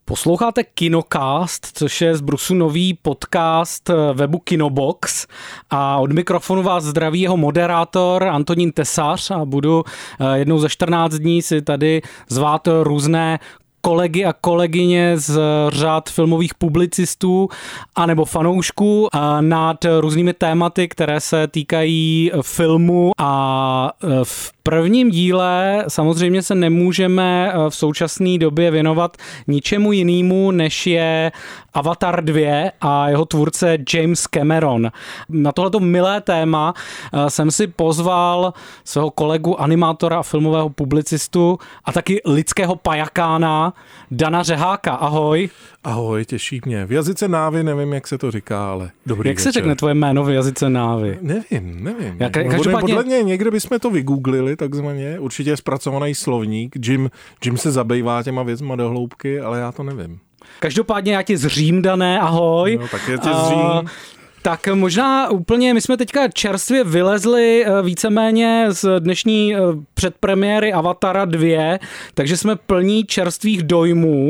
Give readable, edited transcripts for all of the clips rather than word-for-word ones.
Posloucháte Kinocast, což je z Brusu nový podcast webu Kinobox a od mikrofonu vás zdraví jeho moderátor Antonín Tesař a budu jednou za 14 dní si tady zvát různé kolegy a kolegyně z řad filmových publicistů anebo fanoušků nad různými tématy, které se týkají filmu a v prvním díle samozřejmě se nemůžeme v současné době věnovat ničemu jinému, než je Avatar 2 a jeho tvůrce James Cameron. Na tohleto milé téma jsem si pozval svého kolegu, animátora a filmového publicistu a taky lidského pajakána Dana Řeháka. Ahoj. Ahoj, těší mě. V jazyce Návy nevím, jak se to říká, ale dobrý Jak večer. se řekne tvoje jméno v jazyce Návy? Nevím. Každopádně... Podle mě někde bychom to vygooglili takzvaně. Určitě je zpracovaný slovník. Jim se zabývá těma věcma do hloubky, ale já to nevím. Každopádně já tě zřím, Dané, ahoj. No, tak je tě zřím. Tak možná úplně, my jsme teďka čerstvě vylezli víceméně z dnešní předpremiéry Avatara 2, takže jsme plní čerstvých dojmů.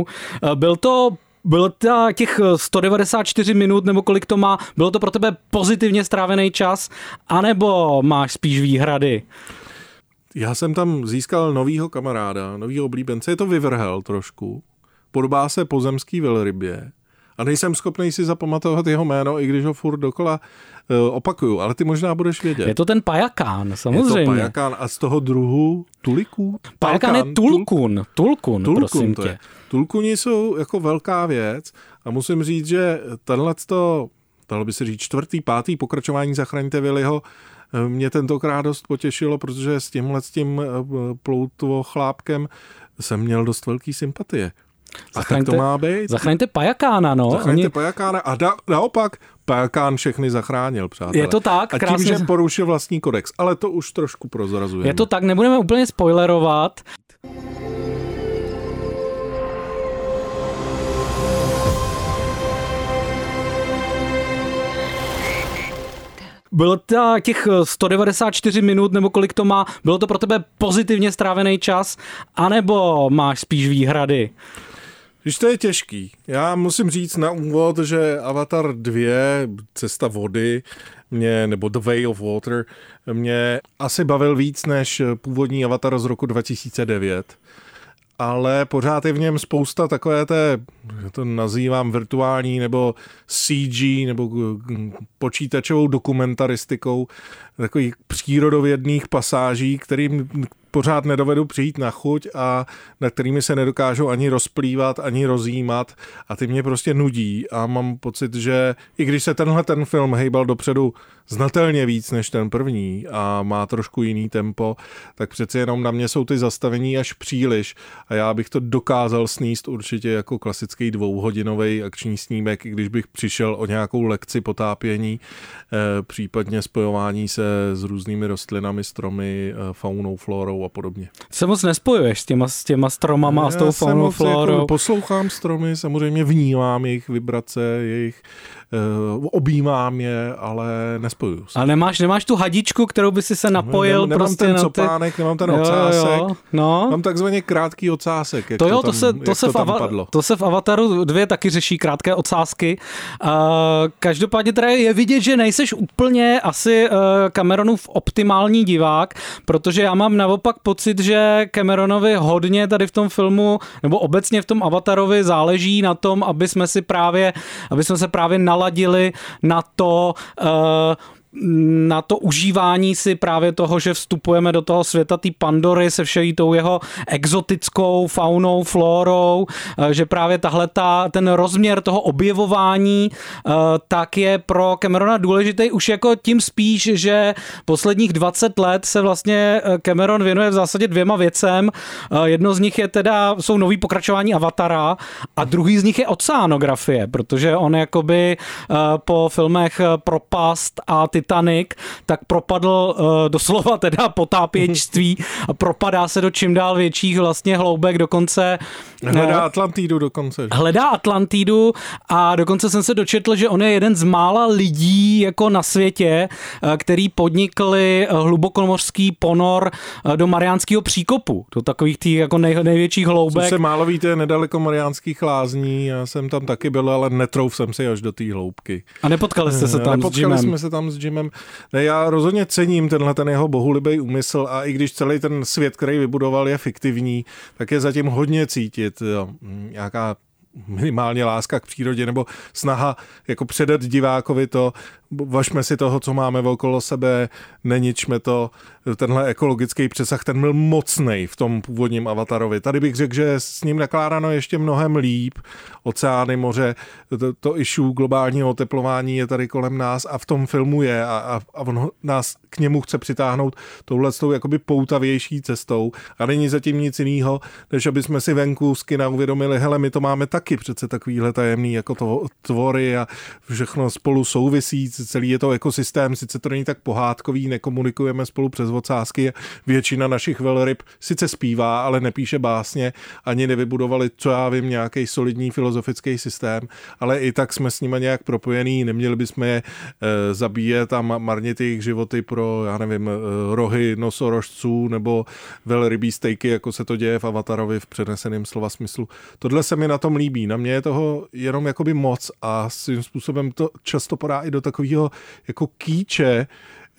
Bylo to těch 194 minut, nebo kolik to má, bylo to pro tebe pozitivně strávený čas, anebo máš spíš výhrady? Já jsem tam získal novýho kamaráda, novýho oblíbence, je to vyvrhel trošku. Podobá se pozemský velrybě. A nejsem schopný si zapamatovat jeho jméno, i když ho furt dokola opakuju, ale ty možná budeš vědět. Je to ten pajakán, samozřejmě. Je to pajakán a z toho druhu tuliků? Pajakán je tulkun, prosím tě. Tulkuni jsou jako velká věc a musím říct, že dalo by se říct 4., 5. pokračování Zachraňte Willyho mě tentokrát dost potěšilo, protože s tím ploutvochlápkem jsem měl dost velký sympatie. A tak to má být. Zachraňte pajakána, no. Zachraňte pajakána a naopak pajakán všechny zachránil, přátelé. Je to tak, a krásně. tím, že porušil vlastní kodex, ale to už trošku prozrazujeme. Je to tak, nebudeme úplně spoilerovat. Bylo to těch 194 minut, nebo kolik to má, bylo to pro tebe pozitivně strávený čas, anebo máš spíš výhrady? Když to je těžký. Já musím říct na úvod, že Avatar 2, Cesta vody, nebo The Way of Water, mě asi bavil víc než původní Avatar z roku 2009. Ale pořád je v něm spousta takové to nazývám virtuální nebo CG nebo počítačovou dokumentaristikou, takových přírodovědných pasáží, kterým pořád nedovedu přijít na chuť a na kterými se nedokážu ani rozplývat, ani rozjímat a ty mě prostě nudí a mám pocit, že i když se ten film hejbal dopředu znatelně víc než ten první a má trošku jiný tempo, tak přece jenom na mě jsou ty zastavení až příliš a já bych to dokázal sníst určitě jako klasický 2hodinový akční snímek, i když bych přišel o nějakou lekci potápění, případně spojování se s různými rostlinami, stromy, faunou, flórou a podobně. Se moc nespojuješ s těma stromama a s tou faunou, flórou? Jako poslouchám stromy, samozřejmě vnímám jejich vibrace, objímám je, ale nespojuju se. Ale nemáš tu hadičku, kterou by si se napojil? Nemám prostě ten copánek, nemám ten ocásek. No. Mám takzvaně krátký ocásek, jak to se v Avataru 2 taky řeší, krátké ocásky. Každopádně teda je vidět, že nejseš úplně asi Cameronův optimální divák, protože já mám naopak pocit, že Cameronovi hodně tady v tom filmu, nebo obecně v tom Avatarovi záleží na tom, aby jsme se právě naladili na to užívání si právě toho, že vstupujeme do toho světa té Pandory se všejí tou jeho exotickou faunou, flórou, že právě ten rozměr toho objevování tak je pro Camerona důležitý už jako tím spíš, že posledních 20 let se vlastně Cameron věnuje v zásadě 2 věcem. Jedno z nich jsou nový pokračování Avatara a druhý z nich je oceanografie, protože on jakoby po filmech Propast a Titanic, tak propadl doslova teda potápěčství a propadá se do čím dál větších vlastně hloubek, dokonce hledá Atlantidu dokonce. Hledá Atlantidu a dokonce jsem se dočetl, že on je jeden z mála lidí jako na světě, který podnikli hlubokomořský ponor do Mariánského příkopu, do takových těch jako největších hloubek. Co se málo víte, nedaleko Mariánských lázní, já jsem tam taky byl, ale netrouf jsem si až do té hloubky. A nepotkali jste se tam s Jimem? Nepotkali jsme se tam s Jimem. Ne, já rozhodně cením ten jeho bohulibý úmysl a i když celý ten svět, který vybudoval, je fiktivní, tak je zatím hodně cítit nějaká minimálně láska k přírodě nebo snaha jako předat divákovi to, važme si toho, co máme okolo sebe, neničme to. Tenhle ekologický přesah, ten byl mocnej v tom původním Avatarovi. Tady bych řekl, že s ním nakládáno ještě mnohem líp. Oceány, moře, to issue globálního oteplování je tady kolem nás a v tom filmu je a on nás k němu chce přitáhnout touhletou jakoby poutavější cestou a není zatím nic jiného, než aby jsme si venku z kina uvědomili, hele, my to máme taky přece takovýhle tajemný jako tvory a všechno spolu souvisí, celý je to ekosystém, sice to není tak pohádkový, nekomunikujeme spolu přes ocásky, většina našich velryb sice zpívá, ale nepíše básně, ani nevybudovali, co já vím, nějaký solidní filozofický systém, ale i tak jsme s nimi nějak propojený, neměli bychom je zabíjet a marnit jejich životy pro, já nevím, rohy nosorožců nebo velrybí stejky, jako se to děje v Avatarovi v přeneseném slova smyslu. Tohle se mi na tom líbí, na mě je toho jenom jakoby moc a svým způsobem to často podá i do takového jako kýče,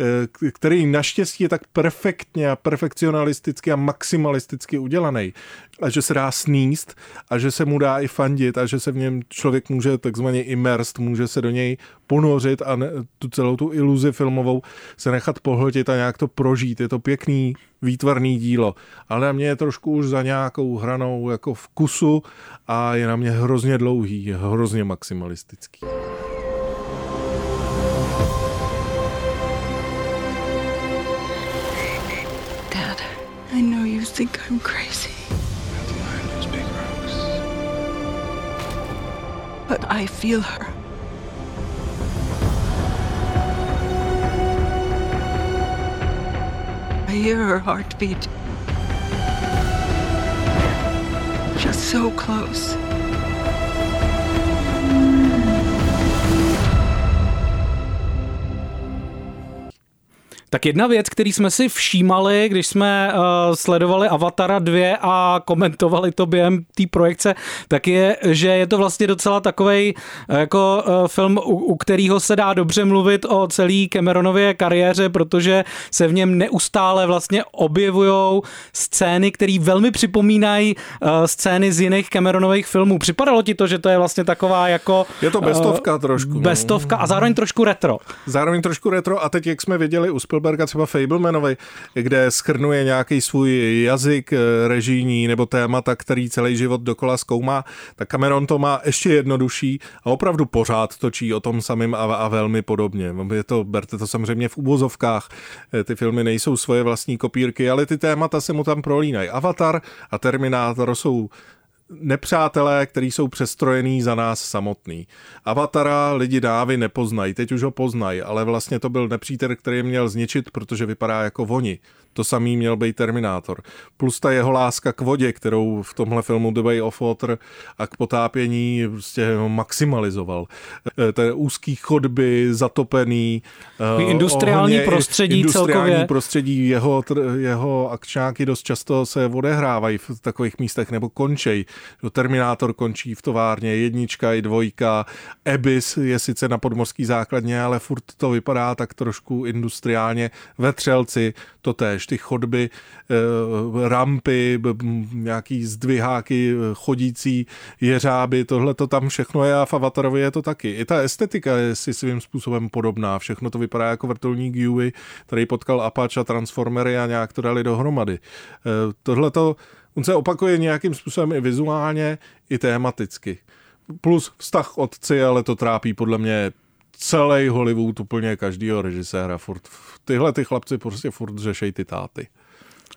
který naštěstí je tak perfektně a perfekcionalisticky a maximalisticky udělaný, a že se dá sníst a že se mu dá i fandit a že se v něm člověk může takzvaně immersed, může se do něj ponořit a tu celou tu iluzi filmovou se nechat pohltit a nějak to prožít. Je to pěkný, výtvarný dílo, ale na mě je trošku už za nějakou hranou jako vkusu a je na mě hrozně dlouhý, je hrozně maximalistický. I know you think I'm crazy. That's behind those big rocks. But I feel her. I hear her heartbeat. Just so close. Tak jedna věc, který jsme si všímali, když jsme sledovali Avatara 2 a komentovali to během té projekce, tak je, že je to vlastně docela takovej jako film, u kterého se dá dobře mluvit o celý Cameronově kariéře, protože se v něm neustále vlastně objevujou scény, které velmi připomínají scény z jiných Cameronových filmů. Připadalo ti to, že to je vlastně taková jako... Je to bestovka trošku. Bestovka a zároveň trošku retro. Zároveň trošku retro a teď, jak jsme viděli u Spielberga třeba Fablemanovi, kde skrnuje nějaký svůj jazyk režijní nebo témata, který celý život dokola zkoumá, tak Cameron to má ještě jednodušší a opravdu pořád točí o tom samém a velmi podobně. Berte to samozřejmě v uvozovkách, ty filmy nejsou svoje vlastní kopírky, ale ty témata se mu tam prolínají. Avatar a Terminátor jsou nepřátelé, kteří jsou přestrojený za nás samotný. Avatara lidi dávy nepoznají, teď už ho poznají, ale vlastně to byl nepřítel, který je měl zničit, protože vypadá jako oni. To samý měl být Terminátor. Plus ta jeho láska k vodě, kterou v tomhle filmu The Way of Water a k potápění prostě maximalizoval. Té úzký chodby, zatopený. Industriální prostředí celkově. Prostředí, jeho akčňáky dost často se odehrávají v takových místech nebo končej. Terminátor končí v továrně, 1 i 2. Abyss je sice na podmořský základně, ale furt to vypadá tak trošku industriálně. Ve Třelci totéž, ty chodby, rampy, nějaký zdviháky, chodící jeřáby, tohle to tam všechno je a v Avatarovi je to taky. I ta estetika je si svým způsobem podobná. Všechno to vypadá jako vrtulník Huey, který potkal Apache a Transformery a nějak to dali dohromady. Tohleto on se opakuje nějakým způsobem i vizuálně, i tematicky. Plus vztah k otci, ale to trápí podle mě celý Hollywood, úplně každýho režiséra. Tyhle ty chlapci prostě furt řešej ty táty.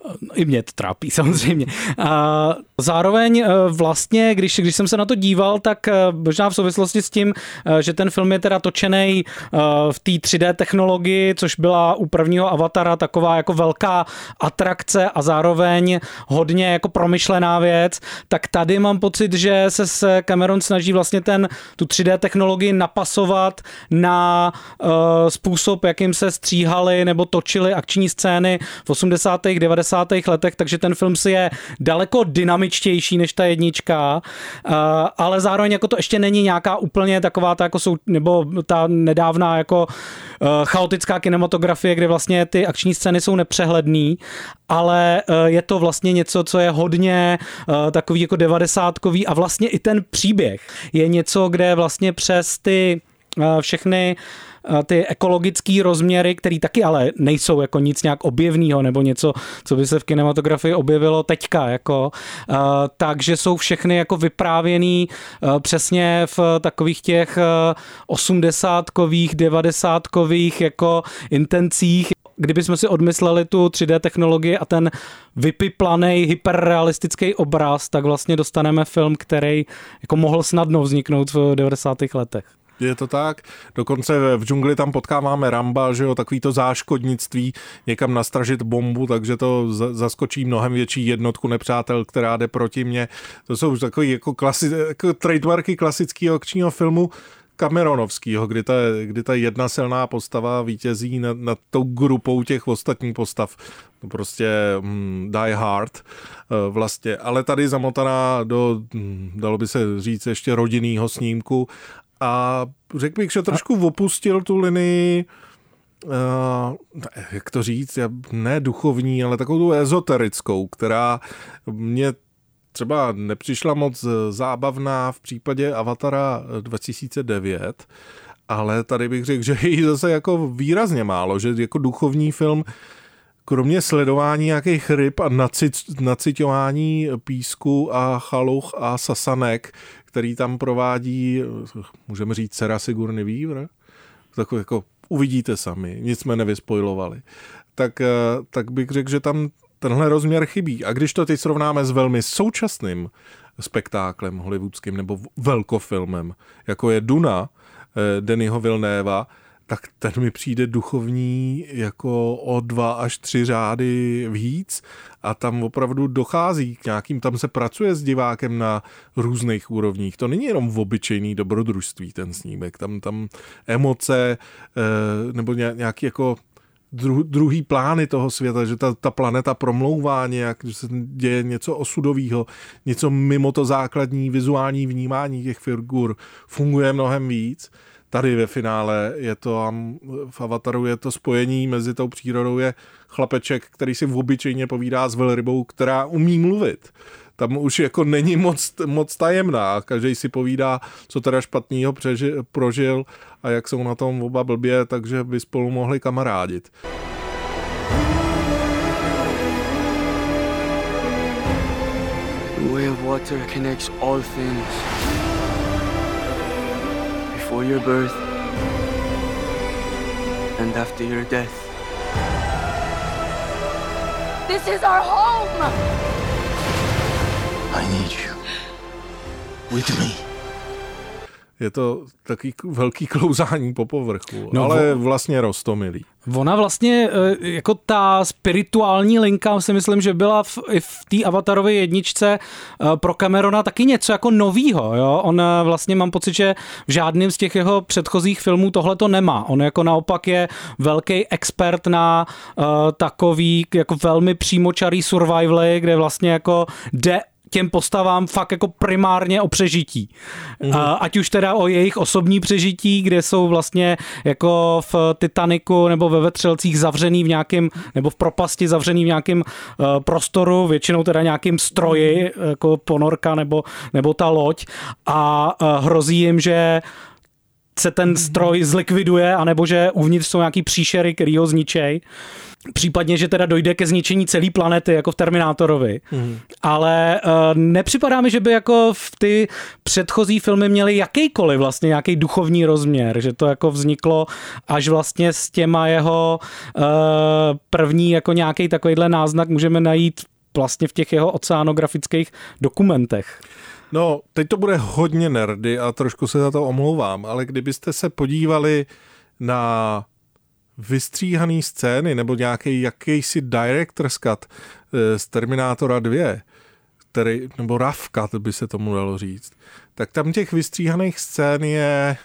I mě to trápí, samozřejmě. Zároveň vlastně, když jsem se na to díval, tak možná v souvislosti s tím, že ten film je teda točený v té 3D technologii, což byla u prvního Avatara taková jako velká atrakce a zároveň hodně jako promyšlená věc, tak tady mám pocit, že se Cameron snaží vlastně tu 3D technologii napasovat na způsob, jakým se stříhaly nebo točily akční scény v 80. 90. letech, takže ten film si je daleko dynamičtější než ta jednička, ale zároveň jako to ještě není nějaká úplně taková ta jako nebo ta nedávná jako chaotická kinematografie, kde vlastně ty akční scény jsou nepřehledný, ale je to vlastně něco, co je hodně takový jako 90kový a vlastně i ten příběh je něco, kde vlastně přes ty všechny ty ekologické rozměry, které taky ale nejsou jako nic nějak objevného nebo něco, co by se v kinematografii objevilo teďka, jako, takže jsou všechny jako vyprávěný přesně v takových těch 80kových, 90kových jako intencích. Kdybychom si odmysleli tu 3D technologii a ten vypiplaný hyperrealistický obraz, tak vlastně dostaneme film, který jako mohl snadno vzniknout v 90. letech. Je to tak. Dokonce v džungli tam potkáváme Ramba, že jo, takový to záškodnictví, někam nastražit bombu, takže to zaskočí mnohem větší jednotku nepřátel, která jde proti mně. To jsou takový jako trademarky klasického akčního filmu Cameronovskýho, kdy ta jedna silná postava vítězí nad tou grupou těch ostatních postav. To prostě Die Hard vlastně, ale tady zamotaná do, dalo by se říct, ještě rodinného snímku. A řekl bych, že trošku opustil tu linii, jak to říct, ne duchovní, ale takovou tu ezoterickou, která mě třeba nepřišla moc zábavná v případě Avatara 2009, ale tady bych řekl, že je zase jako výrazně málo, že jako duchovní film, kromě sledování nějakých ryb a naciťování písku a chaluch a sasanek, který tam provádí, můžeme říct, dcera Sigourney Weaver, tak jako uvidíte sami, nic jsme nevyspojlovali, tak bych řekl, že tam tenhle rozměr chybí. A když to teď srovnáme s velmi současným spektáklem hollywoodským nebo velkofilmem, jako je Duna Denisho Villeneuva, tak ten mi přijde duchovní jako o 2 až 3 řády víc a tam opravdu dochází k nějakým, tam se pracuje s divákem na různých úrovních. To není jenom v obyčejný dobrodružství ten snímek, tam emoce nebo nějaký jako druhý plány toho světa, že ta planeta promlouvá nějak, že se děje něco osudového, něco mimo to základní vizuální vnímání těch figur funguje mnohem víc. Tady ve finále je to, v Avataru je to spojení mezi tou přírodou, je chlapeček, který si obyčejně povídá s velrybou, která umí mluvit. Tam už jako není moc tajemná. Každý si povídá, co teda špatného prožil a jak jsou na tom oba blbě, takže by spolu mohli kamarádit. The way of water connects all things. Before your birth and after your death. This is our home! I need you. With me. Je to taky velký klouzání po povrchu, ale vlastně roztomilý. Ona vlastně, jako ta spirituální linka, si myslím, že byla i v té Avatarově jedničce pro Camerona taky něco jako novýho. Jo? On vlastně, mám pocit, že v žádném z těch jeho předchozích filmů tohle to nemá. On jako naopak je velký expert na takový jako velmi přímočarý survivaly, kde vlastně jako jde těm postavám fakt jako primárně o přežití. Ať už teda o jejich osobní přežití, kde jsou vlastně jako v Titaniku nebo ve Vetřelcích zavřený v nějakém, nebo v propasti zavřený v nějakém prostoru, většinou teda nějakým stroji, jako ponorka nebo ta loď a hrozí jim, že se ten stroj zlikviduje, anebo že uvnitř jsou nějaký příšery, který ho zničej. Případně, že teda dojde ke zničení celé planety, jako v Terminátorovi. Ale nepřipadá mi, že by jako v ty předchozí filmy měly jakýkoliv vlastně nějaký duchovní rozměr, že to jako vzniklo až vlastně s těma jeho první jako nějaký takovýhle náznak můžeme najít vlastně v těch jeho oceanografických dokumentech. No, teď to bude hodně nerdy a trošku se za to omlouvám, ale kdybyste se podívali na vystříhaný scény nebo nějaký jakýsi director's cut z Terminátora 2, který, nebo rough cut by se tomu dalo říct, tak tam těch vystříhaných scén je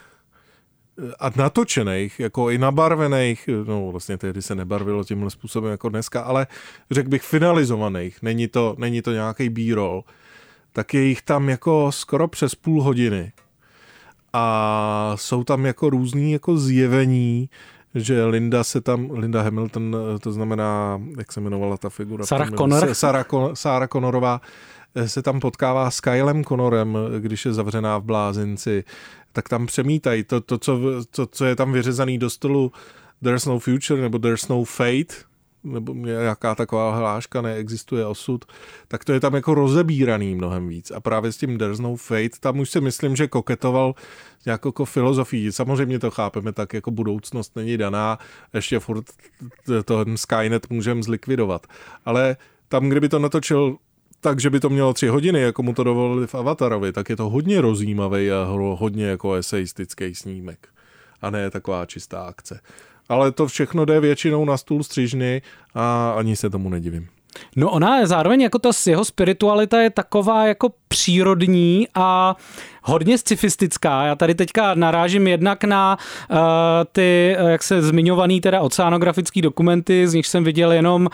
a natočených, jako i nabarvených, no vlastně tehdy se nebarvilo tímhle způsobem jako dneska, ale řekl bych finalizovaných, není to nějaký B-roll, tak je jich tam jako skoro přes půl hodiny. A jsou tam jako různý jako zjevení, že Linda Hamilton, to znamená, jak se jmenovala ta figura? Sarah Connorová se tam potkává s Kylem Connorem, když je zavřená v blázinci, tak tam přemítají to, co je tam vyřezaný do stolu There's no future nebo There's no fate, nebo nějaká taková hláška, neexistuje osud, tak to je tam jako rozebíraný mnohem víc. A právě s tím There's no fate, tam už si myslím, že koketoval nějakou jako filozofii. Samozřejmě to chápeme tak, jako budoucnost není daná, ještě furt ten Skynet můžeme zlikvidovat. Ale tam, kdyby to natočil tak, že by to mělo 3 hodiny, jako mu to dovolili v Avatarovi, tak je to hodně rozjímavý a hodně jako eseistický snímek. A ne taková čistá akce. Ale to všechno jde většinou na stůl střižny a ani se tomu nedivím. No ona je zároveň jako ta jeho spiritualita je taková jako přírodní a hodně scifistická. Já tady teďka narážím jednak na ty, jak se zmiňovaný teda oceanografický dokumenty, z nich jsem viděl jenom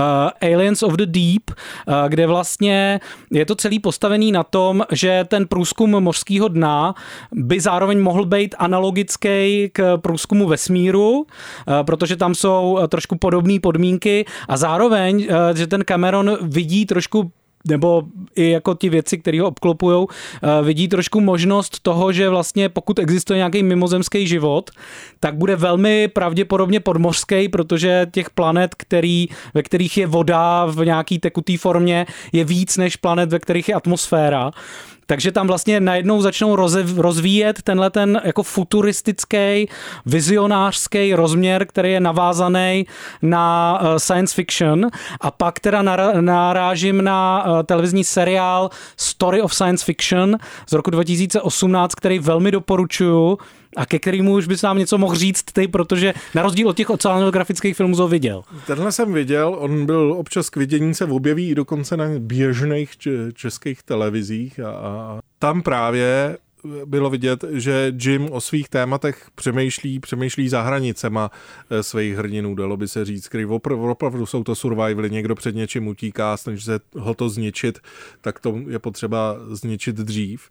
Aliens of the Deep, kde vlastně je to celý postavený na tom, že ten průzkum mořského dna by zároveň mohl být analogický k průzkumu vesmíru, protože tam jsou trošku podobné podmínky a zároveň, že ten Cameron vidí trošku nebo i jako ti věci, který ho obklopujou, vidí trošku možnost toho, že vlastně pokud existuje nějaký mimozemský život, tak bude velmi pravděpodobně podmořský, protože těch planet, ve kterých je voda v nějaký tekutý formě, je víc než planet, ve kterých je atmosféra. Takže tam vlastně najednou začnou rozvíjet tenhle ten jako futuristický, vizionářský rozměr, který je navázaný na science fiction. A pak teda narážím na televizní seriál Story of Science Fiction z roku 2018, který velmi doporučuju a ke kterému už bys nám něco mohl říct ty, protože na rozdíl od těch oceanografických filmů ho viděl. Tenhle jsem viděl, on byl občas k vidění, se objeví i dokonce na běžných českých televizích a tam právě bylo vidět, že Jim o svých tématech přemýšlí za hranicema svých hrdinů, dalo by se říct, který opravdu jsou to survivaly, někdo před něčím utíká, snaží se ho to zničit, tak to je potřeba zničit dřív,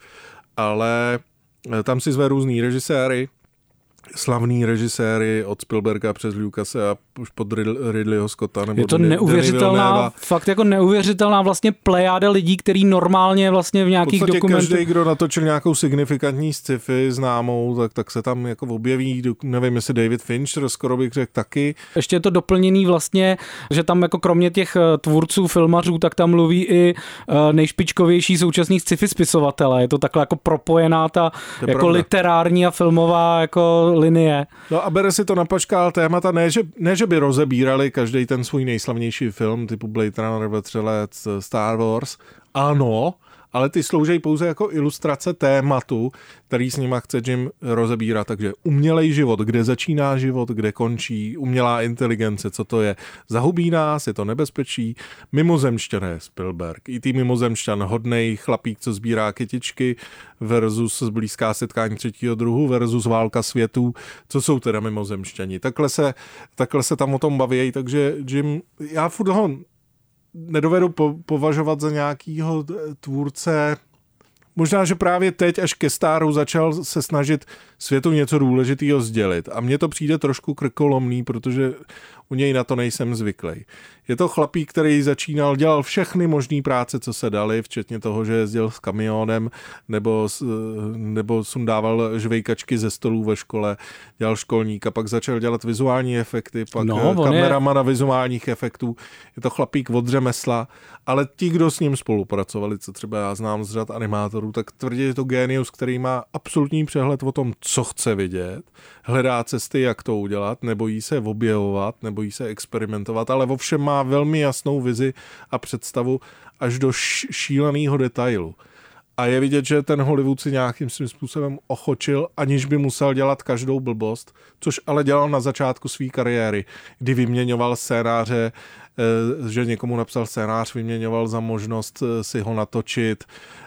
ale tam si zve různý režiséry, slavný režiséry od Spielberga přes Lucase a už pod Ridleyho Scotta. Nebo je to neuvěřitelná, fakt jako neuvěřitelná vlastně plejáda lidí, který normálně vlastně v nějakých dokumentech. Každý, kdo natočil nějakou signifikantní sci-fi známou, tak se tam jako objeví, nevím, jestli David Fincher, skoro bych řekl taky. Ještě je to doplněný vlastně, že tam jako kromě těch tvůrců, filmařů, tak tam mluví i nejšpičkovější současný sci-fi spisovatele. Je to takhle jako propojená ta jako pravda. Literární a filmová jako linie. No a bere si to na paškál témata, ne, že by rozebírali každý ten svůj nejslavnější film typu Blade Runner, Vetřelec, Star Wars. Ano, ale ty slouží pouze jako ilustrace tématu, který s nima chce Jim rozebírat. Takže umělej život, kde začíná život, kde končí, umělá inteligence, co to je. Zahubí nás, je to nebezpečí. Mimozemšťané, Spielberg. I tý mimozemšťan, hodnej chlapík, co sbírá kytičky versus blízká setkání 3. druhu versus válka světů. Co jsou teda mimozemšťani? Takhle se tam o tom baví, takže Jim, já furt ho nedovedu považovat za nějakýho tvůrce. Možná, že právě teď až ke Staru začal se snažit světu něco důležitého sdělit. A mně to přijde trošku krkolomný, protože u něj na to nejsem zvyklý. Je to chlapík, který dělal všechny možné práce, co se daly, včetně toho, že jezdil s kamionem nebo sundával žvejkačky ze stolů ve škole, dělal školníka, pak začal dělat vizuální efekty, pak kameramana vizuálních efektů. Je to chlapík od řemesla, ale ti, kdo s ním spolupracovali, co třeba já znám z řad animátorů, tak tvrdí, že to génius, který má absolutní přehled o tom, co chce vidět, hledá cesty, jak to udělat, nebojí se objevovat, nebojí se experimentovat, ale ovšem má velmi jasnou vizi a představu až do šíleného detailu. A je vidět, že ten Hollywood si nějakým svým způsobem ochočil, aniž by musel dělat každou blbost, což ale dělal na začátku své kariéry, kdy vyměňoval scénáře, že někomu napsal scénář, vyměňoval za možnost si ho natočit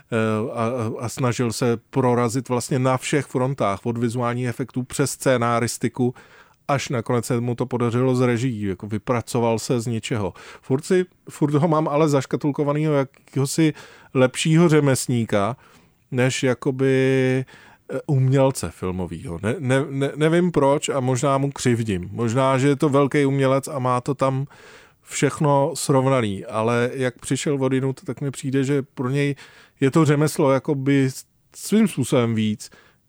a snažil se prorazit vlastně na všech frontách, od vizuálních efektů přes scénáristiku, až nakonec se mu to podařilo z režií, jako vypracoval se z ničeho. Furt ho mám ale zaškatulkovanýho jakéhosi lepšího řemesníka, než jakoby umělce filmovýho. Nevím proč a možná mu křivdím. Možná, že je to velký umělec a má to tam všechno srovnaný, ale jak přišel odinut, tak mi přijde, že pro něj je to řemeslo jakoby svým způsobem víc.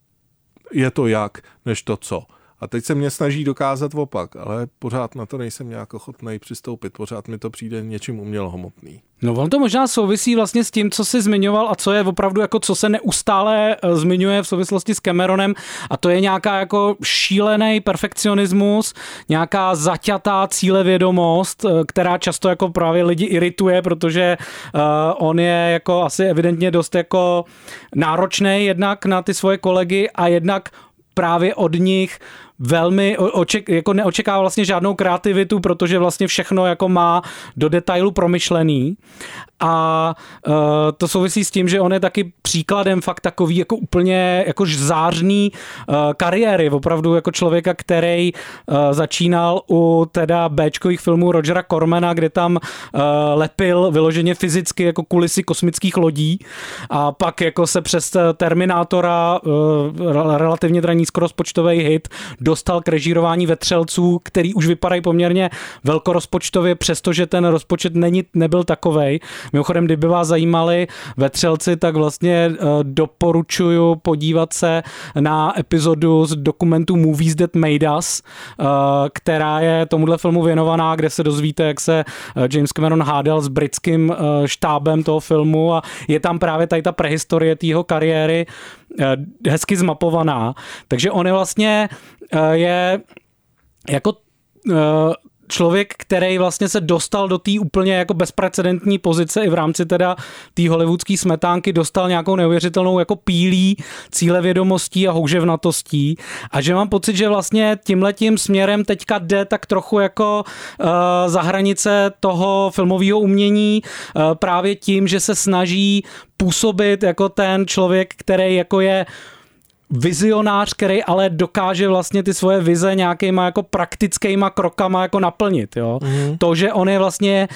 Je to jak, než to co. A teď se mě snaží dokázat opak, ale pořád na to nejsem nějak ochotnej přistoupit. Pořád mi to přijde něčím umělohmotný. No on to možná souvisí vlastně s tím, co jsi zmiňoval a co je opravdu jako co se neustále zmiňuje v souvislosti s Cameronem, a to je nějaká jako šílený perfekcionismus, nějaká zaťatá cílevědomost, která často jako právě lidi irituje, protože on je jako asi evidentně dost jako náročný jednak na ty svoje kolegy a jednak právě od nich velmi jako neočekává vlastně žádnou kreativitu, protože vlastně všechno jako má do detailu promyšlený. A to souvisí s tím, že on je taky příkladem fakt takový jako úplně jako zářný kariéry. Opravdu jako člověka, který začínal u teda béčkových filmů Rogera Cormana, kde tam lepil vyloženě fyzicky jako kulisy kosmických lodí, a pak jako se přes Terminátora, relativně teda nízkorozpočtový hit, dostal k režírování Vetřelců, který už vypadají poměrně velkorozpočtově, přestože ten rozpočet nebyl takovej. Mimochodem, kdyby vás zajímali Vetřelci, tak vlastně doporučuju podívat se na epizodu z dokumentu Movies That Made Us, která je tomuhle filmu věnovaná, kde se dozvíte, jak se James Cameron hádal s britským štábem toho filmu, a je tam právě tady ta prehistorie té jeho kariéry hezky zmapovaná. Takže on je vlastně je jako člověk, který vlastně se dostal do té úplně jako bezprecedentní pozice i v rámci teda té hollywoodské smetánky, dostal nějakou neuvěřitelnou jako pílí cílevědomostí a houževnatostí, a že mám pocit, že vlastně tímhletím směrem teďka jde tak trochu jako za hranice toho filmového umění, právě tím, že se snaží působit jako ten člověk, který jako je vizionář, který ale dokáže vlastně ty svoje vize nějakýma jako praktickýma krokama jako naplnit. Jo? To, že on je vlastně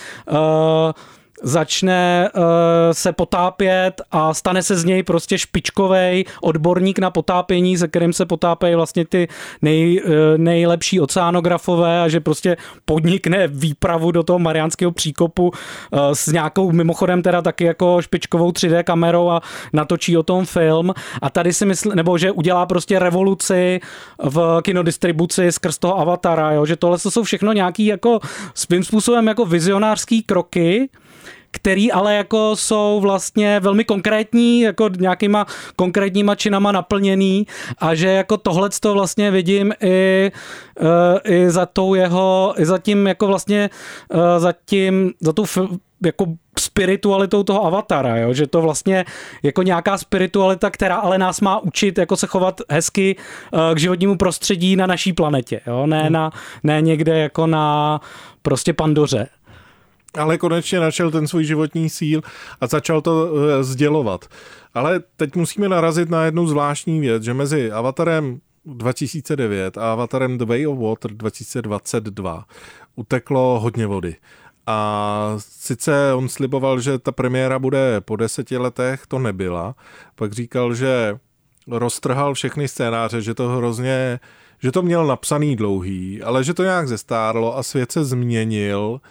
začne se potápět a stane se z něj prostě špičkovej odborník na potápění, se kterým se potápějí vlastně ty nejlepší oceánografové, a že prostě podnikne výpravu do toho Mariánského příkopu s nějakou mimochodem teda taky jako špičkovou 3D kamerou a natočí o tom film. A tady si myslím, nebo že udělá prostě revoluci v kinodistribuci skrz toho Avatara, jo? Že tohle jsou všechno nějaký jako svým způsobem jako vizionářský kroky, který ale jako jsou vlastně velmi konkrétní, jako nějakýma konkrétníma činama naplněný, a že jako tohleto vlastně vidím i za tou jeho, i za tím jako vlastně za tou jako spiritualitou toho Avatara, jo? Že to vlastně jako nějaká spiritualita, která ale nás má učit jako se chovat hezky k životnímu prostředí na naší planetě, jo? Ne někde jako na prostě Pandoře. Ale konečně našel ten svůj životní cíl a začal to sdělovat. Ale teď musíme narazit na jednu zvláštní věc, že mezi Avatarem 2009 a Avatarem The Way of Water 2022 uteklo hodně vody. A sice on sliboval, že ta premiéra bude po 10 letech, to nebyla. Pak říkal, že roztrhal všechny scénáře, že to měl napsaný dlouhý, ale že to nějak zestárlo a svět se změnil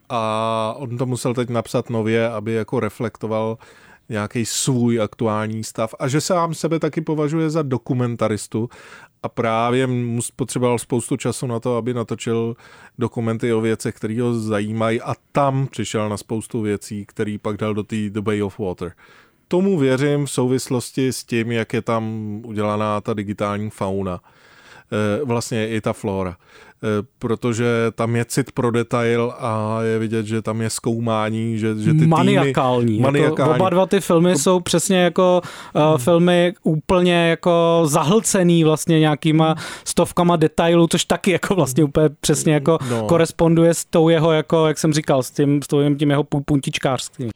a on to musel teď napsat nově, aby jako reflektoval nějaký svůj aktuální stav a že sám sebe taky považuje za dokumentaristu a právě potřeboval spoustu času na to, aby natočil dokumenty o věcech, které ho zajímají a tam přišel na spoustu věcí, které pak dal do té The Bay of Water. Tomu věřím v souvislosti s tím, jak je tam udělaná ta digitální fauna. Vlastně i ta flora. Protože tam je cit pro detail a je vidět, že tam je zkoumání, že ty maniakální. Jako oba dva ty filmy jsou přesně jako filmy úplně jako zahlcený vlastně nějakýma stovkama detailů, což taky jako vlastně úplně přesně jako koresponduje s tou jeho, jako, jak jsem říkal, s tím jeho puntičkářským.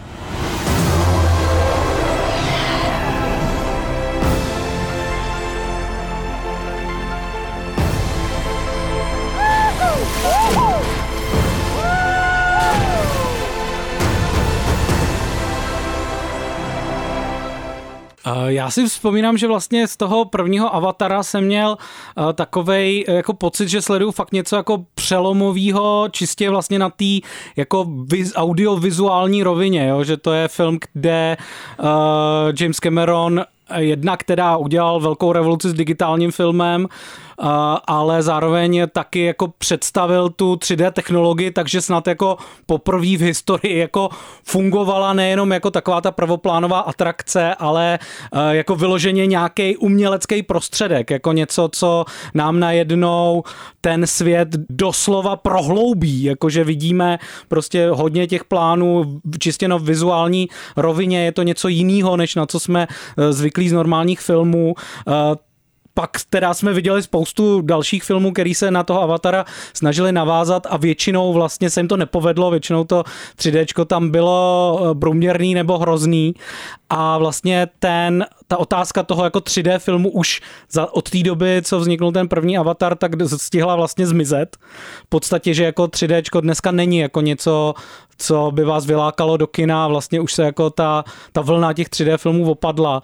Já si vzpomínám, že vlastně z toho prvního Avatara jsem měl takovej jako pocit, že sleduju fakt něco jako přelomovýho, čistě vlastně na té jako audiovizuální rovině, jo? Že to je film, kde James Cameron jednak teda udělal velkou revoluci s digitálním filmem, ale zároveň taky jako představil tu 3D technologii, takže snad jako poprvé v historii jako fungovala nejenom jako taková ta prvoplánová atrakce, ale jako vyloženě nějaký umělecký prostředek, jako něco, co nám najednou ten svět doslova prohloubí, jakože vidíme prostě hodně těch plánů čistě na vizuální rovině, je to něco jiného, než na co jsme zvyklí z normálních filmů. Pak teda jsme viděli spoustu dalších filmů, který se na toho Avatara snažili navázat a většinou vlastně se jim to nepovedlo, většinou to 3Dčko tam bylo průměrný nebo hrozný a vlastně ta otázka toho jako 3D filmu už od té doby, co vzniknul ten první Avatar, tak stihla vlastně zmizet. V podstatě, že jako 3Dčko dneska není jako něco, co by vás vylákalo do kina, vlastně už se jako ta vlna těch 3D filmů opadla.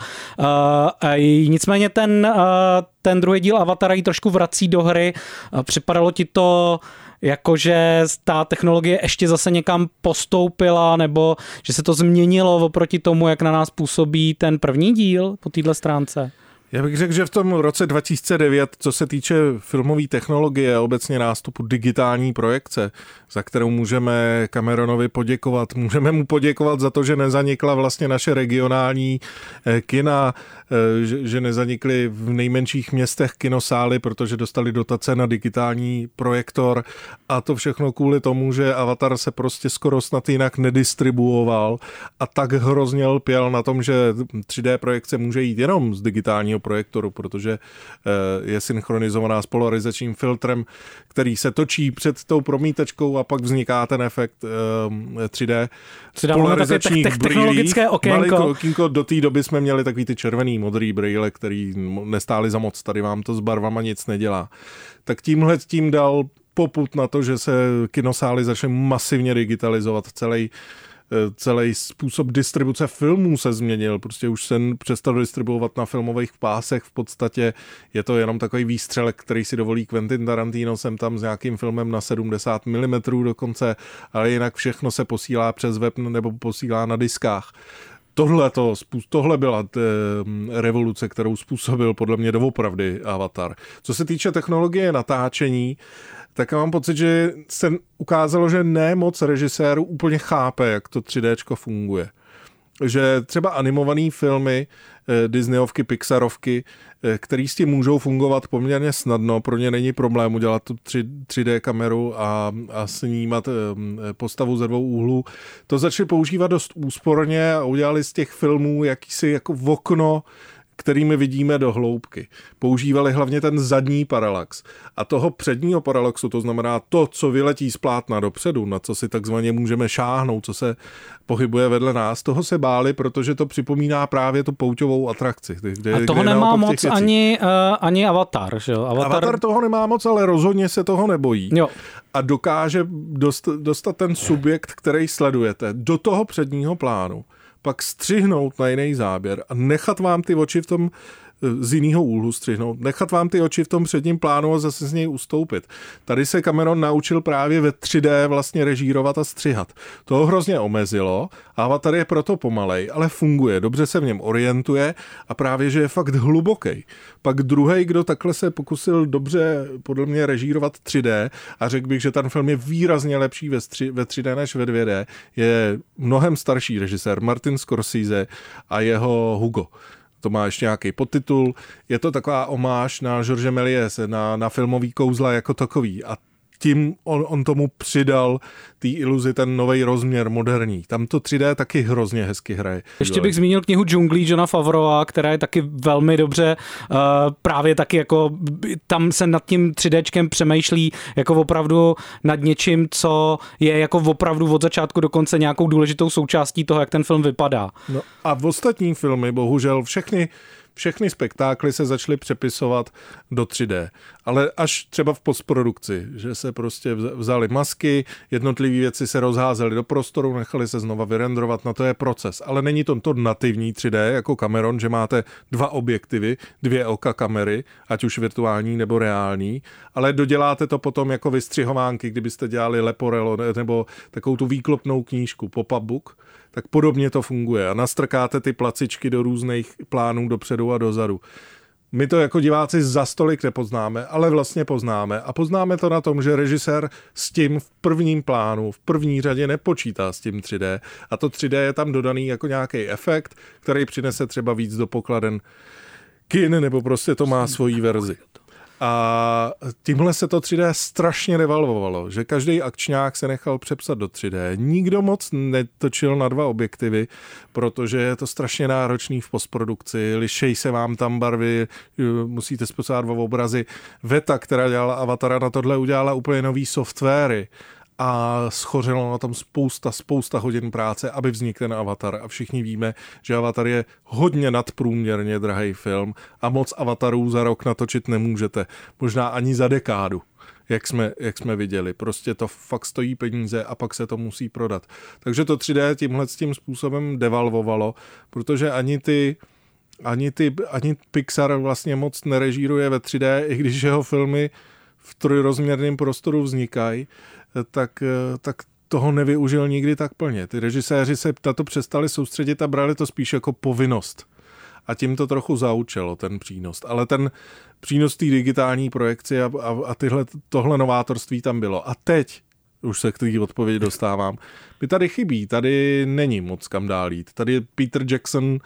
Nicméně ten druhý díl Avatara ji trošku vrací do hry. Připadalo ti to jakože ta technologie ještě zase někam postoupila, nebo že se to změnilo oproti tomu, jak na nás působí ten první díl po této stránce? Já bych řekl, že v tom roce 2009, co se týče filmové technologie a obecně nástupu digitální projekce, za kterou můžeme Cameronovi poděkovat. Můžeme mu poděkovat za to, že nezanikla vlastně naše regionální kina, že nezanikly v nejmenších městech kinosály, protože dostali dotace na digitální projektor a to všechno kvůli tomu, že Avatar se prostě skoro snad jinak nedistribuoval a tak hrozně lpěl na tom, že 3D projekce může jít jenom z digitálního projektoru, protože je synchronizovaná s polarizačním filtrem, který se točí před tou promítačkou a pak vzniká ten efekt 3D. Polarizačních technologické okénko. Do té doby jsme měli takový ty červený, modrý brýle, který nestály za moc. Tady vám to s barvama nic nedělá. Tak tímhle tím dal popud na to, že se kinosály začaly masivně digitalizovat. Celý způsob distribuce filmů se změnil, prostě už se přestal distribuovat na filmových pásech, v podstatě je to jenom takový výstřelek, který si dovolí Quentin Tarantino, jsem tam s nějakým filmem na 70 mm dokonce, ale jinak všechno se posílá přes web nebo posílá na diskách. Tohle byla revoluce, kterou způsobil podle mě doopravdy Avatar. Co se týče technologie natáčení, tak mám pocit, že se ukázalo, že ne moc režisérů úplně chápe, jak to 3Dčko funguje. Že třeba animované filmy, Disneyovky, Pixarovky, který s tím můžou fungovat poměrně snadno, pro ně není problém udělat tu 3D kameru a snímat postavu ze dvou úhlů. To začali používat dost úsporně a udělali z těch filmů jakýsi jako okno, kterými vidíme do hloubky. Používali hlavně ten zadní paralax. A toho předního paralaxu, to znamená to, co vyletí z plátna dopředu, na co si takzvaně můžeme šáhnout, co se pohybuje vedle nás, toho se báli, protože to připomíná právě tu pouťovou atrakci. A toho nemá moc ani Avatar, že jo? Avatar toho nemá moc, ale rozhodně se toho nebojí. Jo. A dokáže dostat ten subjekt, který sledujete, do toho předního plánu, pak střihnout na jiný záběr a nechat vám ty oči v tom z jiného úhlu střihnout, nechat vám ty oči v tom předním plánu a zase z něj ustoupit. Tady se Cameron naučil právě ve 3D vlastně režírovat a střihat. To ho hrozně omezilo, Avatar je proto pomalej, ale funguje, dobře se v něm orientuje a právě, že je fakt hluboký. Pak druhej, kdo takhle se pokusil dobře podle mě režírovat 3D a řekl bych, že ten film je výrazně lepší ve 3D než ve 2D, je mnohem starší režisér Martin Scorsese a jeho Hugo. To má ještě nějaký podtitul. Je to taková omáž na George Mélièse, na filmový kouzla jako takový. A tím on tomu přidal té iluzi ten nový rozměr moderní. Tam to 3D taky hrozně hezky hraje. Ještě bych zmínil knihu Džunglí Johna Favreaua, která je taky velmi dobře, právě taky jako tam se nad tím 3Dčkem přemýšlí jako opravdu nad něčím, co je jako opravdu od začátku do konce nějakou důležitou součástí toho, jak ten film vypadá. No a v ostatní filmy, bohužel všechny spektákly se začaly přepisovat do 3D, ale až třeba v postprodukci, že se prostě vzali masky, jednotlivé věci se rozházely do prostoru, nechali se znova vyrendrovat, na to je proces. Ale není to nativní 3D, jako Cameron, že máte 2 objektivy, 2 oka kamery, ať už virtuální nebo reální, ale doděláte to potom jako vystřihovánky, kdybyste dělali Leporello nebo takovou tu výklopnou knížku, pop-up book, tak podobně to funguje a nastrkáte ty placičky do různých plánů dopředu a dozadu. My to jako diváci za stolik nepoznáme, ale vlastně poznáme. A poznáme to na tom, že režisér s tím v prvním plánu, v první řadě nepočítá s tím 3D. A to 3D je tam dodaný jako nějaký efekt, který přinese třeba víc do pokladen kin, nebo prostě to má svoji verzi. A tímhle se to 3D strašně devalvovalo, že každý akčňák se nechal přepsat do 3D. Nikdo moc netočil na 2 objektivy, protože je to strašně náročný v postprodukci, lišej se vám tam barvy, musíte zpracovat 2 obrazy. Veta, která dělala Avatara, na tohle udělala úplně nový softwary a schořelo na tom spousta hodin práce, aby vznikl ten Avatar. A všichni víme, že Avatar je hodně nadprůměrně drahý film a moc Avatarů za rok natočit nemůžete. Možná ani za dekádu, jak jsme viděli. Prostě to fakt stojí peníze a pak se to musí prodat. Takže to 3D tím způsobem devalvovalo, protože ani Pixar vlastně moc nerežíruje ve 3D, i když jeho filmy v trojrozměrném prostoru vznikají, tak toho nevyužil nikdy tak plně. Ty režiséři se na to přestali soustředit a brali to spíš jako povinnost. A tím to trochu zaučelo, ten přínos. Ale ten přínos té digitální projekci a tohle novátorství tam bylo. A teď, už se k té odpovědi dostávám, mi tady chybí, tady není moc kam dál jít. Tady Peter Jackson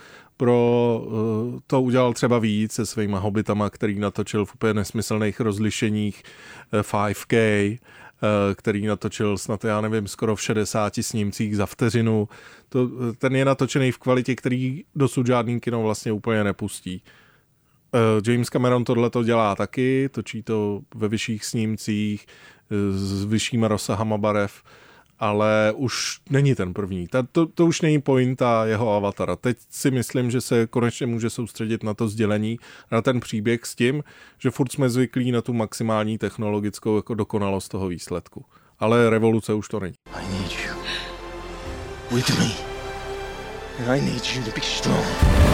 to udělal třeba víc se svýma Hobbitama, který natočil v úplně nesmyslných rozlišeních 5K, který natočil snad, já nevím, skoro v 60 snímcích za vteřinu. Ten je natočený v kvalitě, který dosud žádný kino vlastně úplně nepustí. James Cameron tohleto dělá taky, točí to ve vyšších snímcích, s vyššíma rozsahama barev, ale už není ten první. To už není pointa jeho Avatara. Teď si myslím, že se konečně může soustředit na to sdělení, na ten příběh s tím, že furt jsme zvyklí na tu maximální technologickou jako dokonalost toho výsledku. Ale revoluce už to není. I need you with me. And I need you to be strong.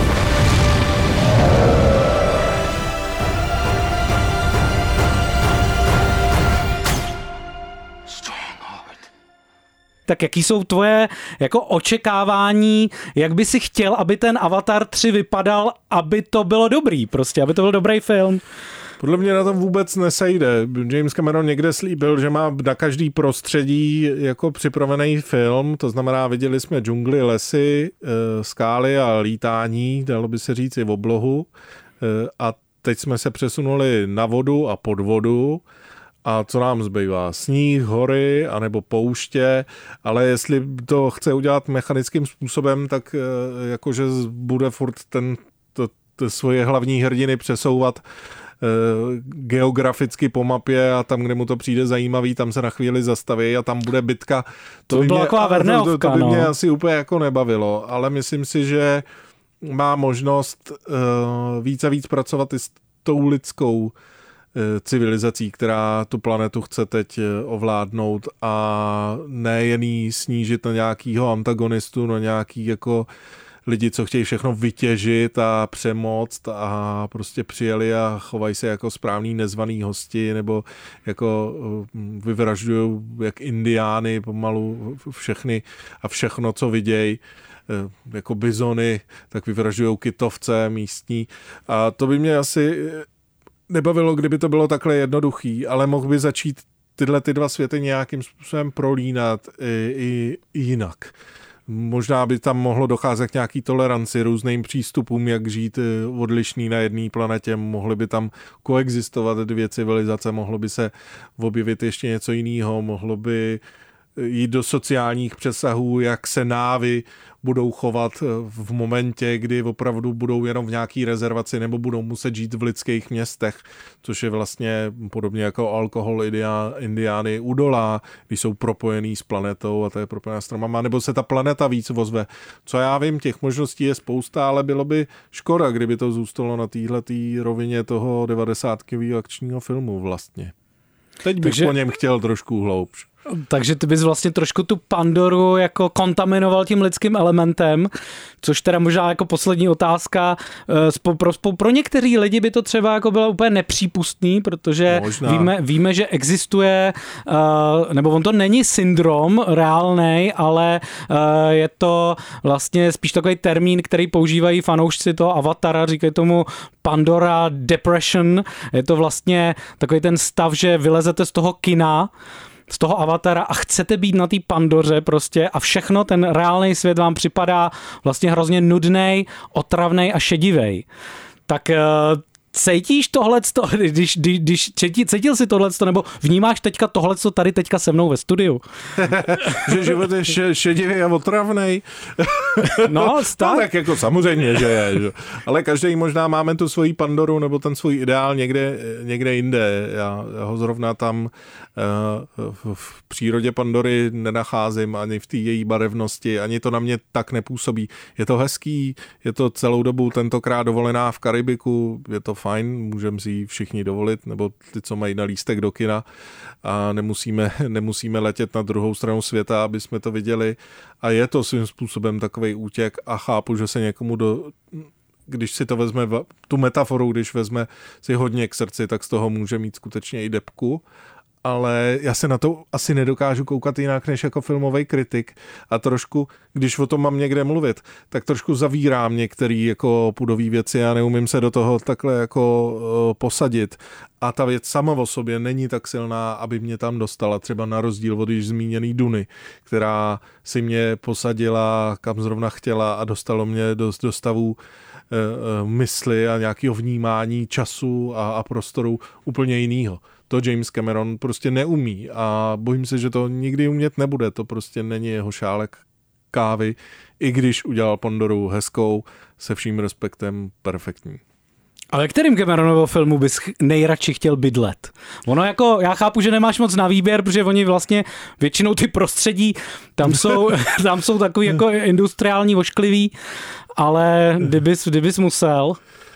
Tak jaký jsou tvoje jako očekávání, jak by si chtěl, aby ten Avatar 3 vypadal, aby to bylo dobrý prostě, aby to byl dobrý film? Podle mě na tom vůbec nesejde. James Cameron někde slíbil, že má na každý prostředí jako připravený film, to znamená, viděli jsme džungly, lesy, skály a lítání, dalo by se říct i v oblohu. A teď jsme se přesunuli na vodu a pod vodu. A co nám zbývá? Sníh, hory, anebo pouště, ale jestli to chce udělat mechanickým způsobem, tak jakože bude furt svoje hlavní hrdiny přesouvat geograficky po mapě a tam, kde mu to přijde zajímavý, tam se na chvíli zastaví a tam bude bitka. To by byla taková Verneovka, to by mě asi úplně jako nebavilo, ale myslím si, že má možnost víc a víc pracovat i s tou lidskou civilizací, která tu planetu chce teď ovládnout a ne jen jí snížit na nějakýho antagonistu, na nějaký jako lidi, co chtějí všechno vytěžit a přemoct a prostě přijeli a chovají se jako správný nezvaný hosti nebo jako vyvražďují jak indiány pomalu všechno, co vidějí, jako bizony, tak vyvražďují kytovce místní. A to by mě asi nebavilo, kdyby to bylo takhle jednoduchý, ale mohl by začít tyhle ty dva světy nějakým způsobem prolínat i jinak. Možná by tam mohlo docházet k nějaký toleranci, různým přístupům, jak žít odlišný na jedné planetě, mohly by tam koexistovat dvě civilizace, mohlo by se objevit ještě něco jiného, mohlo by jít do sociálních přesahů, jak se návy budou chovat v momentě, kdy opravdu budou jenom v nějaký rezervaci nebo budou muset žít v lidských městech, což je vlastně podobně jako alkohol indiány udolá, když jsou propojený s planetou a to je propojená s stromama, nebo se ta planeta víc ozve. Co já vím, těch možností je spousta, ale bylo by škoda, kdyby to zůstalo na téhletý rovině toho 90kového akčního filmu vlastně. Teď bych po něm chtěl trošku hloubš. Takže ty bys vlastně trošku tu Pandoru jako kontaminoval tím lidským elementem, což teda možná jako poslední otázka. Pro některý lidi by to třeba jako bylo úplně nepřípustný, protože víme, že existuje, nebo on to není syndrom reálnej, ale je to vlastně spíš takový termín, který používají fanoušci toho Avatara, říkají tomu Pandora Depression. Je to vlastně takový ten stav, že vylezete z toho kina, z toho Avatara a chcete být na té Pandoře prostě a všechno, ten reálný svět vám připadá vlastně hrozně nudnej, otravnej a šedivej. Tak cítíš tohleto, když cítil si tohleto, nebo vnímáš teďka tohleto tady teďka se mnou ve studiu? Že život je šedivý a otravnej? No, tak jako samozřejmě, že je. Že? Ale každý možná máme tu svoji Pandoru nebo ten svůj ideál někde jinde. Já ho zrovna tam v přírodě Pandory nenacházím, ani v té její barevnosti, ani to na mě tak nepůsobí. Je to hezký, je to celou dobu tentokrát dovolená v Karibiku, je to fajn, můžeme si ji všichni dovolit, nebo ty, co mají na lístek do kina a nemusíme letět na druhou stranu světa, aby jsme to viděli a je to svým způsobem takovej útěk a chápu, že se někomu když si to vezme, tu metaforu, když vezme si hodně k srdci, tak z toho může mít skutečně i depku, ale já se na to asi nedokážu koukat jinak než jako filmový kritik a trošku, když o tom mám někde mluvit, tak trošku zavírám některé jako pudové věci a neumím se do toho takhle jako posadit a ta věc sama o sobě není tak silná, aby mě tam dostala, třeba na rozdíl od již zmíněný Duny, která si mě posadila kam zrovna chtěla a dostalo mě do stavu mysli a nějakého vnímání času a prostoru úplně jinýho. To James Cameron prostě neumí a bojím se, že to nikdy umět nebude. To prostě není jeho šálek kávy, i když udělal Pandoru hezkou, se vším respektem perfektní. A ve kterým Cameronovo filmu bys nejradši chtěl bydlet? Ono jako, já chápu, že nemáš moc na výběr, protože oni vlastně většinou ty prostředí, tam jsou takový jako industriální ošklivý, ale kdybys musel...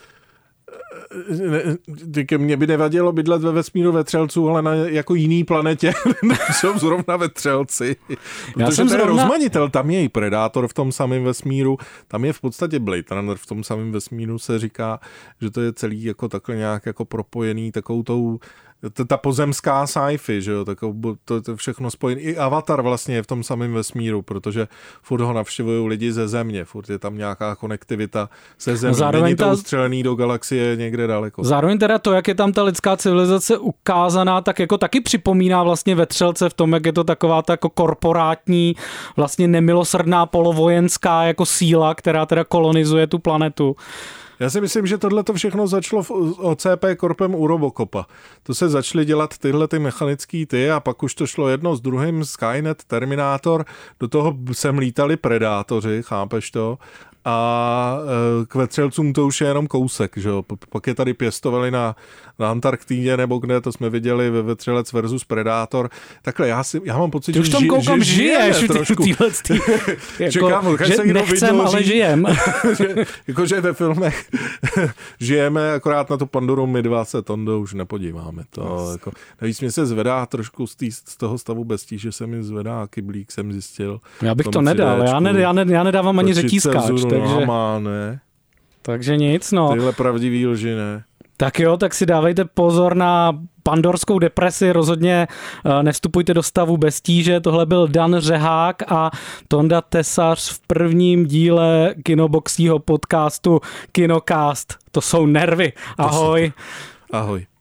Mě by nevadilo bydlet ve vesmíru vetřelců, ale na jako jiný planetě, jsou zrovna vetřelci. Protože to je rozmanitel, tam je i Predátor v tom samém vesmíru, tam je v podstatě Blade Runner v tom samém vesmíru, se říká, že to je celý jako takhle nějak jako propojený takovou tou ta pozemská sci-fi, že jo, to všechno spojené. I Avatar vlastně je v tom samém vesmíru, protože furt ho navštěvují lidi ze Země, furt je tam nějaká konektivita se Zemí. Není to ustřelený do galaxie někde daleko. Zároveň teda to, jak je tam ta lidská civilizace ukázaná, tak jako taky připomíná vlastně vetřelce v tom, jak je to taková ta jako korporátní, vlastně nemilosrdná polovojenská jako síla, která teda kolonizuje tu planetu. Já si myslím, že tohle to všechno začalo OCP Corpem u Robocopa. To se začaly dělat tyhle ty mechanický a pak už to šlo jedno s druhým, Skynet, Terminátor, do toho sem lítali Predátoři, chápeš to? A k vetřelcům to už je jenom kousek, že jo? Pak je tady pěstovali na Antarktidě nebo kde, to jsme viděli ve Vetřelec versus Predátor. Takhle, já mám pocit, ty už tam koukám žiješ trošku. Čekám, že nechcem, ale žijem. Jakože ve filmech žijeme, akorát na tu Pandoru my dva se Tondo už nepodíváme. To, jako, navíc mě se zvedá trošku z toho stavu bez že se mi zvedá kyblík, jsem zjistil. Já bych to nedal, já nedávám ani řetízkáč. nohama, ne? Takže nic, no. Tyhle pravdivý lži, ne? Tak jo, tak si dávejte pozor na pandorskou depresi, rozhodně nevstupujte do stavu bez tíže. Tohle byl Dan Řehák a Tonda Tesař v prvním díle kinoboxího podcastu Kinocast. To jsou nervy. Ahoj. Ahoj.